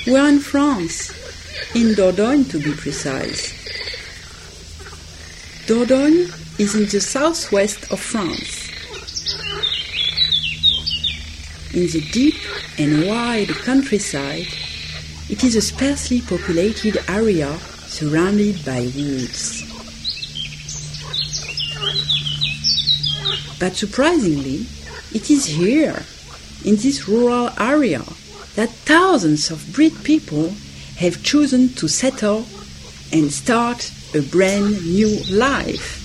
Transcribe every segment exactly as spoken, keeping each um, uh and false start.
We are in France, in Dordogne to be precise. Dordogne is in the southwest of France. In the deep and wide countryside, it is a sparsely populated area surrounded by woods. But surprisingly, it is here, in this rural area, that thousands of Brit people have chosen to settle and start a brand new life.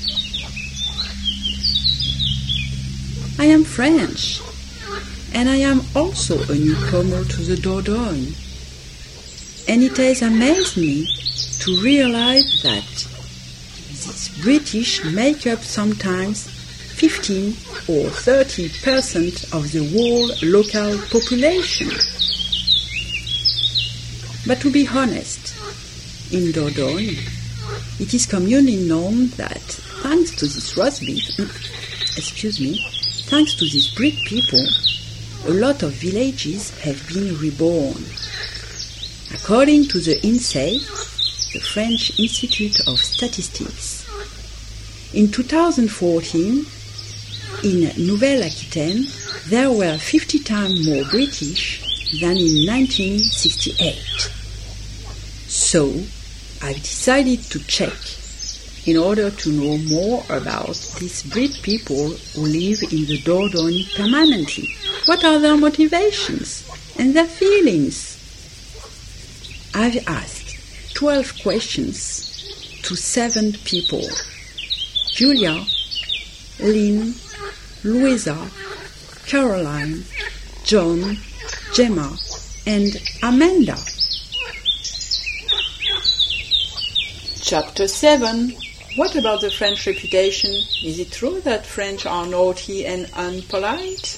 I am French, and I am also a newcomer to the Dordogne. And it has amazed me to realize that these British make up sometimes fifteen or thirty percent of the whole local population. But to be honest, in Dordogne, it is commonly known that thanks to this roast beef, excuse me, thanks to these Brit people, a lot of villages have been reborn. According to the INSEE, the French Institute of Statistics, in two thousand fourteen, in Nouvelle-Aquitaine, there were fifty times more British than in nineteen sixty-eight. So, I've decided to check in order to know more about these Brit people who live in the Dordogne permanently. What are their motivations and their feelings? I've asked twelve questions to seven people: Julia, Lynn, Louisa, Caroline, John, Gemma, and Amanda. Chapter seven. What about the French reputation? Is it true that French are naughty and unpolite?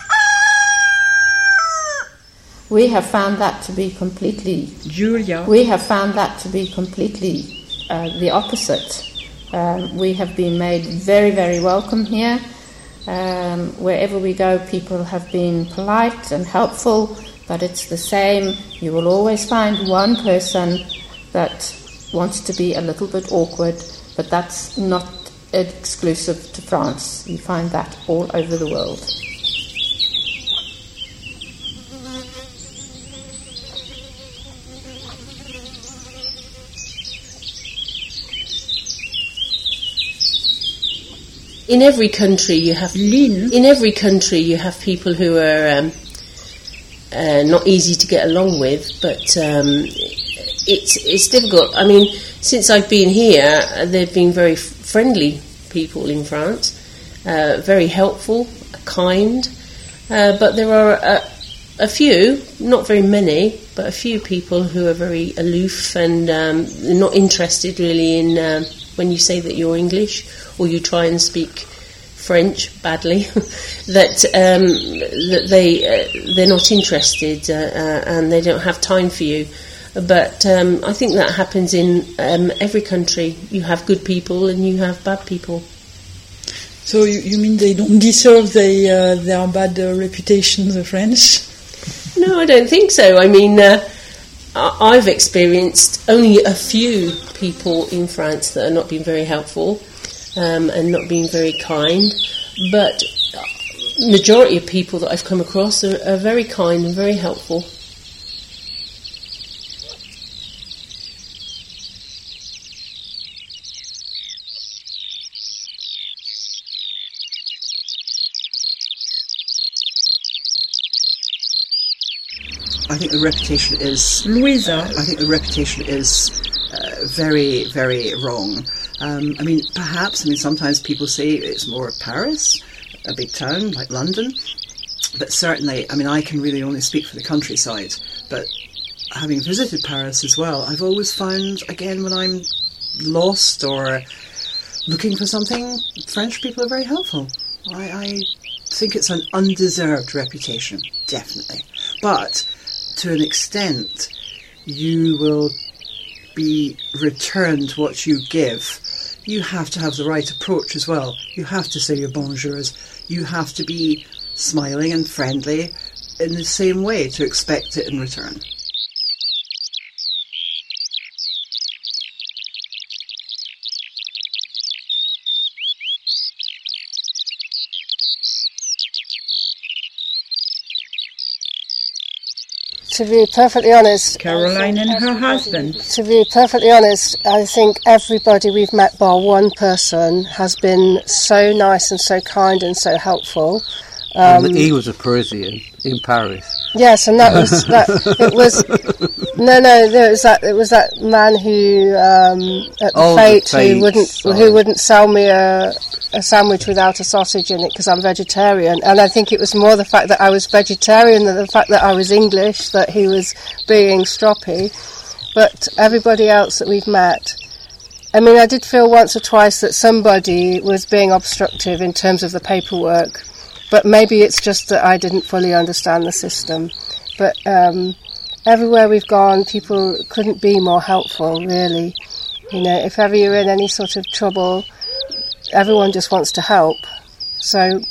We have found that to be completely... Julia. We have found that to be completely uh, the opposite. Um, we have been made very, very welcome here. Um, wherever we go, people have been polite and helpful, but it's the same. You will always find one person that wants to be a little bit awkward, but that's not exclusive to France. You find that all over the world. In every country, you have Lynn. In every country, you have people who are um, uh, not easy to get along with, but um, it's it's difficult. I mean, since I've been here, uh, they've been very f- friendly people in France, uh, very helpful, kind. Uh, but there are a, a few, not very many, but a few people who are very aloof and um, not interested really in um, when you say that you're English, or you try and speak French badly, that um, that they uh, they're not interested uh, uh, and they don't have time for you. But um, I think that happens in um, every country. You have good people and you have bad people. So you, you mean they don't deserve the, uh, their bad uh, reputation, the French? No, I don't think so. I mean, uh, I've experienced only a few people in France that are not being very helpful um, and not being very kind, but majority of people that I've come across are, are very kind and very helpful. I think the reputation is... Louisa. I think the reputation is uh, very, very wrong. Um, I mean, perhaps, I mean, sometimes people say it's more Paris, a big town like London, but certainly, I mean, I can really only speak for the countryside, but having visited Paris as well, I've always found, again, when I'm lost or looking for something, French people are very helpful. I, I think it's an undeserved reputation, definitely. But to an extent, you will be returned what you give. You have to have the right approach as well. You have to say your bonjours. You have to be smiling and friendly in the same way to expect it in return. to be perfectly honest... Caroline and her husband. To be perfectly honest, I think everybody we've met, bar one person, has been so nice and so kind and so helpful. Um, and he was a Parisian in Paris. Yes, and that was that. It was no, no. There was that. It was that man who um, at the oh, Fate, the Fate who wouldn't sorry. who wouldn't sell me a, a sandwich without a sausage in it because I'm vegetarian. And I think it was more the fact that I was vegetarian than the fact that I was English that he was being stroppy. But everybody else that we've met, I mean, I did feel once or twice that somebody was being obstructive in terms of the paperwork. But maybe it's just that I didn't fully understand the system. But um, everywhere we've gone, people couldn't be more helpful, really. You know, if ever you're in any sort of trouble, everyone just wants to help. So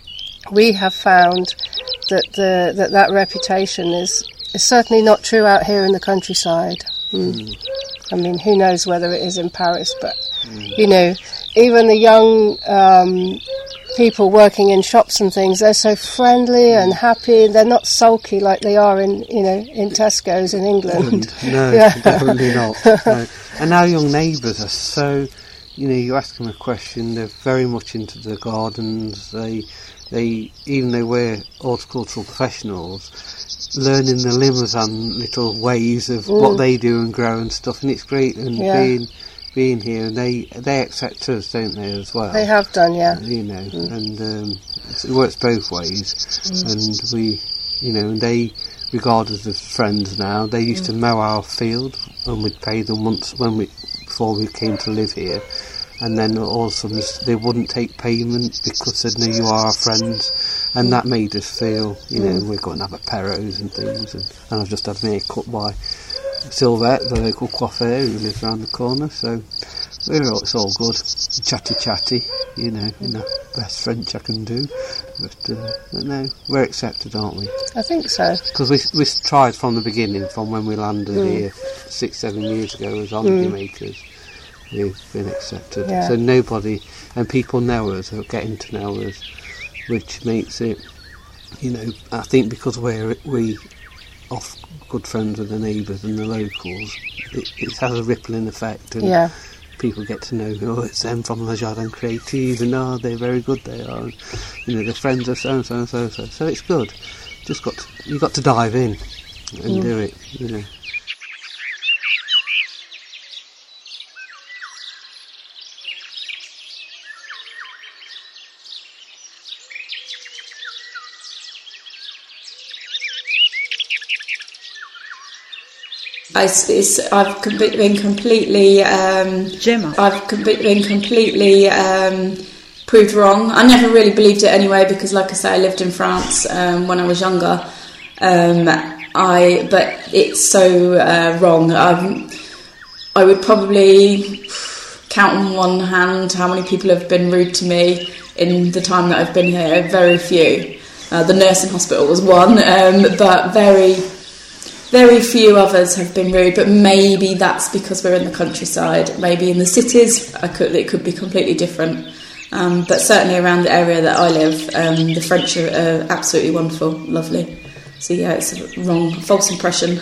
we have found that the, that, that reputation is, is certainly not true out here in the countryside. Mm. Mm. I mean, who knows whether it is in Paris, but, mm. you know, even the young... Um, people working in shops and things, they're so friendly and happy. They're not sulky like they are in, you know, in Tesco's in England. No, yeah. definitely not. No. And our young neighbours are so, you know, you ask them a question, they're very much into the gardens. They, they, even though we're horticultural professionals, learning the Limousin little ways of mm. what they do and grow and stuff, and it's great. And yeah. being. being here, and they they accept us, don't they, as well? They have done, yeah. You know, mm. and um, it works both ways. Mm. And we, you know, and they regard us as friends now. They used mm. to mow our field, and we'd pay them once when we before we came to live here. And then all of a sudden they wouldn't take payment because they knew you are our friends, and mm. that made us feel, you know, mm. we're going to have a Perros and things. And, and I've just had my hair cut by Sylvette, the local coiffeur who lives around the corner, so we're all, it's all good. Chatty chatty, you know, in the best French I can do. But, uh, but no, we're accepted, aren't we? I think so. Because we we tried from the beginning, from when we landed mm. here six, seven years ago as holiday mm. makers. We've been accepted. Yeah. So nobody, and people know us, or getting to know us, which makes it, you know, I think because we're, we off good friends with the neighbours and the locals, it, it has a rippling effect, and yeah. people get to know, oh, it's them from Le Jardin Creative, and oh, they're very good they are, and, you know, they're friends of so and so and so and so, so it's good. Just got to, you got to dive in and mm. do it, you know. I, it's, I've been completely, um, Gemma. I've been completely um, proved wrong. I never really believed it anyway because, like I say, I lived in France um, when I was younger. Um, I, but it's so uh, wrong. I'm, I would probably count on one hand how many people have been rude to me in the time that I've been here. Very few. Uh, the nursing hospital was one, um, but very. Very few others have been rude, but maybe that's because we're in the countryside. Maybe in the cities, I could, it could be completely different. Um, but certainly around the area that I live, um, the French are uh, absolutely wonderful, lovely. So yeah, it's a wrong, false impression.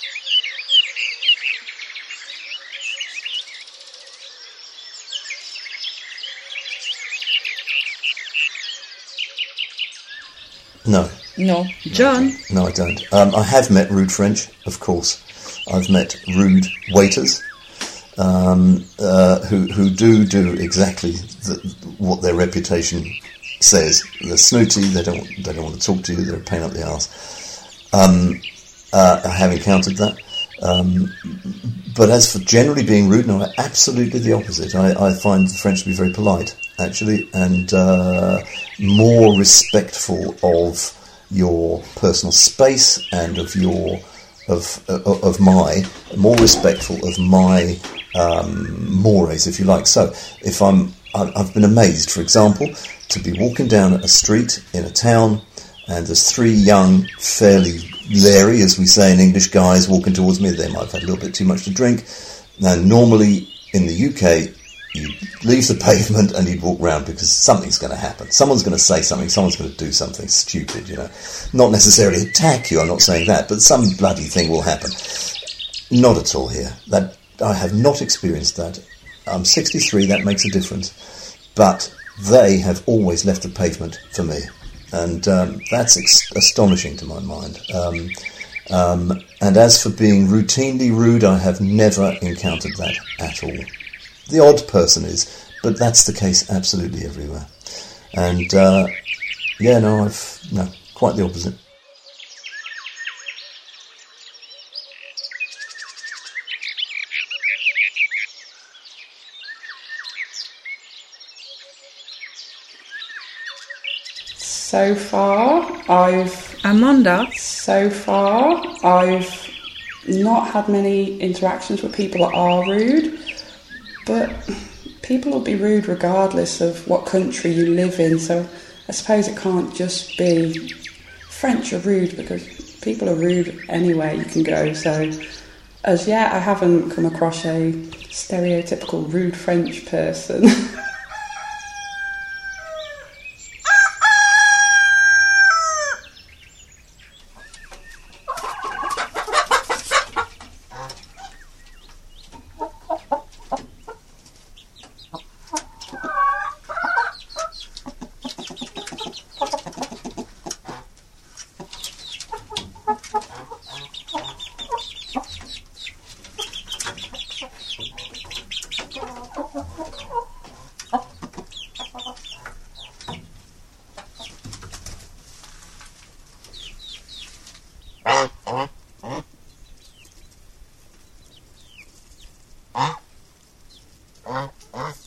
No. No. John? No, I don't. Um, I have met rude French, of course. I've met rude waiters um, uh, who who do do exactly the, what their reputation says. They're snooty. They don't they don't want to talk to you. They're a pain up the arse. Um, uh, I have encountered that. Um, but as for generally being rude, no, absolutely the opposite. I, I find the French to be very polite, actually, and uh, more respectful of your personal space and of your of of, of my more respectful of my um, mores, if you like. So, if I'm I've been amazed, for example, to be walking down a street in a town, and there's three young, fairly leery, as we say in English, guys walking towards me. They might have had a little bit too much to drink. Now, normally in the U K, you'd leave the pavement and you'd walk round because something's going to happen. Someone's going to say something, someone's going to do something stupid, you know. Not necessarily attack you, I'm not saying that, but some bloody thing will happen. Not at all here. That I have not experienced that. I'm sixty-three, that makes a difference. But they have always left the pavement for me. And um, that's ex- astonishing to my mind. Um, um, and as for being routinely rude, I have never encountered that at all. The odd person is, but that's the case absolutely everywhere. And, uh, yeah, no, I've, no, quite the opposite. So far, I've... Amanda? So far, I've not had many interactions with people that are rude, but people will be rude regardless of what country you live in, so I suppose it can't just be French are rude, because people are rude anywhere you can go, so as yet I haven't come across a stereotypical rude French person. Huh?